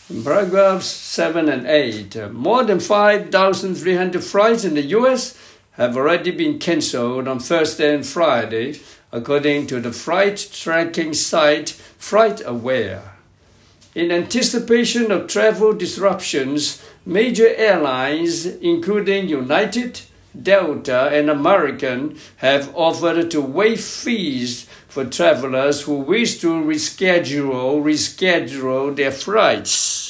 Paragraphs 7 and 8. More than 5,300 flights in the U.S. have already been cancelled on Thursday and Friday, according to the flight tracking site FlightAware. In anticipation of travel disruptions, major airlines, including United, Delta, and American, have offered to waive fees for travelers who wish to reschedule their flights.